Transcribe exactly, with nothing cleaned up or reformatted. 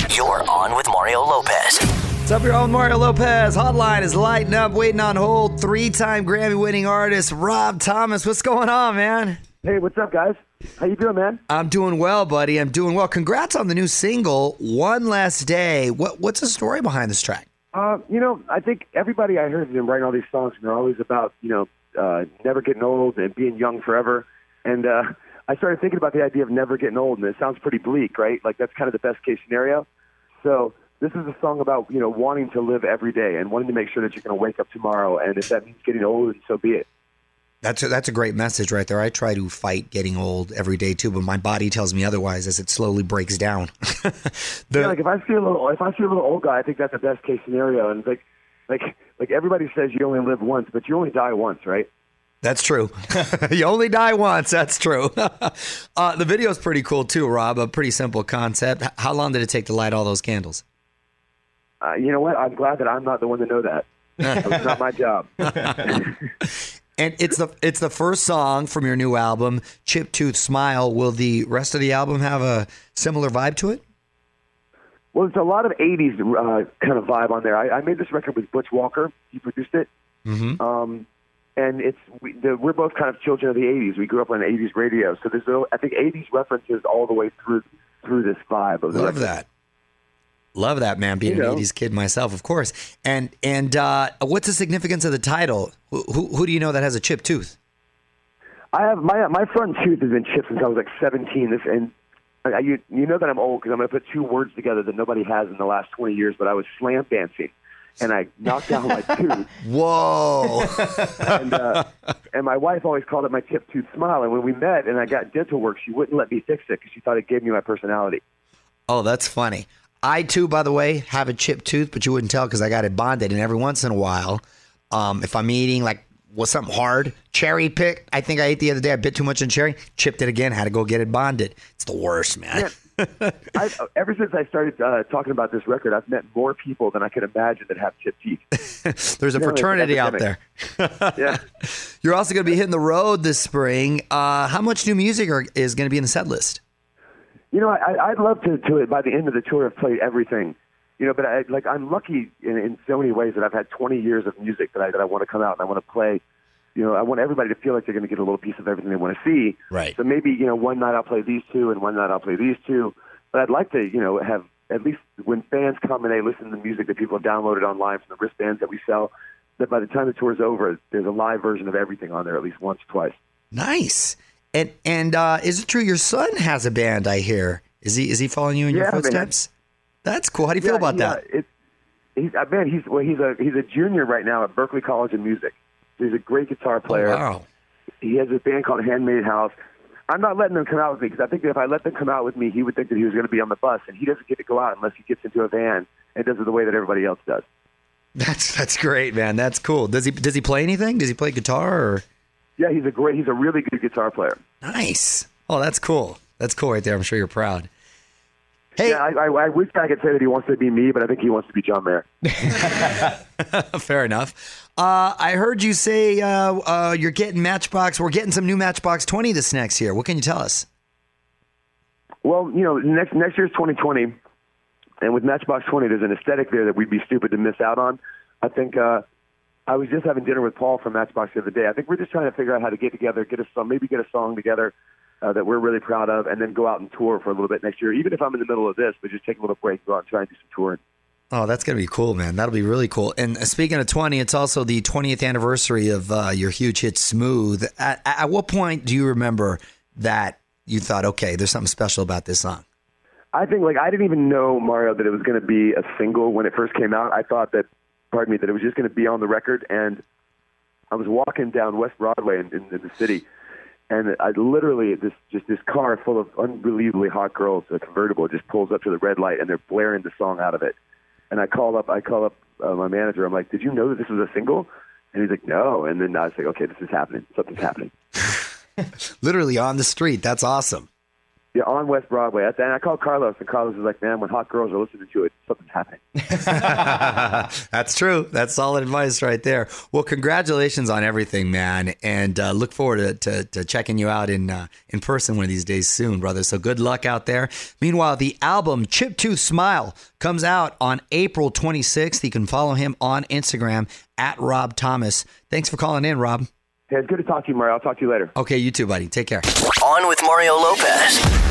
You're on with Mario Lopez. What's up, you're on with Mario Lopez. Hotline is lighting up, waiting on hold. Three-time Grammy-winning artist Rob Thomas. What's going on, man? Hey, what's up, guys? How you doing, man? I'm doing well, buddy. I'm doing well. Congrats on the new single, One Last Day. What What's the story behind this track? Uh, you know, I think everybody I heard them writing all these songs, and they're always about, you know, uh, never getting old and being young forever. And uh, I started thinking about the idea of never getting old, and it sounds pretty bleak, right? Like, that's kind of the best-case scenario. So this is a song about, you know, wanting to live every day and wanting to make sure that you're going to wake up tomorrow, and if that means getting old, then so be it. That's a, that's a great message right there. I try to fight getting old every day too, but my body tells me otherwise as it slowly breaks down. the, yeah, like if I feel a little, if I feel a little old guy, I think that's the best case scenario. And like, like, like everybody says, you only live once, but you only die once, right? That's true. You only die once. That's true. uh, the video is pretty cool too, Rob. A pretty simple concept. How long did it take to light all those candles? Uh, you know what? I'm glad that I'm not the one to know that. It was not my job. And it's the it's the first song from your new album, Chip Tooth Smile. Will the rest of the album have a similar vibe to it? Well, it's a lot of eighties uh, kind of vibe on there. I, I made this record with Butch Walker. He produced it. Mm-hmm. Um, and it's we, the, we're both kind of children of the eighties. We grew up on eighties radio. So there's, a, I think, eighties references all the way through through this vibe. Of the Love record. that. Love that, man. Being you know. an eighties kid myself, of course. And and uh, what's the significance of the title? Who, who, who do you know that has a chipped tooth? I have my my front tooth has been chipped since I was like seventeen. This and I, you you know that I'm old because I'm going to put two words together that nobody has in the last twenty years. But I was slam dancing, and I knocked down my tooth. Whoa! and uh, and my wife always called it my chipped tooth smile. And when we met and I got dental work, she wouldn't let me fix it because she thought it gave me my personality. Oh, that's funny. I, too, by the way, have a chipped tooth, but you wouldn't tell because I got it bonded. And every once in a while, um, if I'm eating, like, was something hard, cherry picked, I think I ate the other day, I bit too much on cherry, chipped it again, had to go get it bonded. It's the worst, man. Yeah. I, ever since I started uh, talking about this record, I've met more people than I could imagine that have chipped teeth. There's a You know, fraternity it's out there. Yeah. You're also going to be hitting the road this spring. Uh, how much new music are, is going to be in the set list? You know, I, I'd love to, to, by the end of the tour, have played everything. You know, but I, like I'm lucky in, in so many ways that I've had twenty years of music that I that I want to come out and I want to play. You know, I want everybody to feel like they're going to get a little piece of everything they want to see. Right. So maybe, you know, one night I'll play these two and one night I'll play these two. But I'd like to, you know, have at least when fans come and they listen to the music that people have downloaded online from the wristbands that we sell, that by the time the tour's over, there's a live version of everything on there at least once or twice. Nice. And and uh, is it true your son has a band, I hear? Is he is he following you in Yeah, your man. footsteps? That's cool. How do you feel Yeah, about he, that? Uh, it's, he's uh, man, he's well, he's a he's a junior right now at Berklee College of Music. He's a great guitar player. Oh, wow. He has a band called Handmade House. I'm not letting them come out with me because I think that if I let them come out with me, he would think that he was going to be on the bus, and he doesn't get to go out unless he gets into a van and does it the way that everybody else does. That's that's great, man. That's cool. Does he does he play anything? Does he play guitar or? Yeah, he's a great, he's a really good guitar player. Nice. Oh, that's cool. That's cool right there. I'm sure you're proud. Hey, Yeah, I, I, I wish I could say that he wants to be me, but I think he wants to be John Mayer. fair enough. Uh, I heard you say uh, uh, you're getting Matchbox. We're getting some new Matchbox twenty this next year. What can you tell us? Well, you know, next next year's twenty twenty, and with Matchbox twenty, there's an aesthetic there that we'd be stupid to miss out on. I think uh, I was just having dinner with Paul from Matchbox the other day. I think we're just trying to figure out how to get together, get a song, maybe get a song together uh, that we're really proud of, and then go out and tour for a little bit next year. Even if I'm in the middle of this, but just take a little break, go out and try and do some touring. Oh, that's going to be cool, man. That'll be really cool. And speaking of twenty, it's also the twentieth anniversary of uh, your huge hit, Smooth. At, at what point do you remember that you thought, okay, there's something special about this song? I think, like, I didn't even know, Mario, that it was going to be a single when it first came out. I thought that, pardon me, that it was just going to be on the record. And I was walking down West Broadway in, in, in the city, and I literally, this just this car full of unbelievably hot girls, a convertible, just pulls up to the red light, and they're blaring the song out of it. And I call up, I call up uh, my manager. I'm like, "Did you know that this was a single?" And he's like, "No." And then I was like, "Okay, this is happening. Something's happening." Literally on the street. That's awesome. Yeah, on West Broadway. And I called Carlos, and Carlos was like, man, when hot girls are listening to it, something's happening. That's true. That's solid advice right there. Well, congratulations on everything, man. And uh, look forward to, to, to checking you out in uh, in person one of these days soon, brother. So good luck out there. Meanwhile, the album Chip Tooth Smile comes out on April twenty-sixth. You can follow him on Instagram at Rob Thomas. Thanks for calling in, Rob. Hey, it's good to talk to you, Mario. I'll talk to you later. Okay, you too, buddy. Take care. On with Mario Lopez.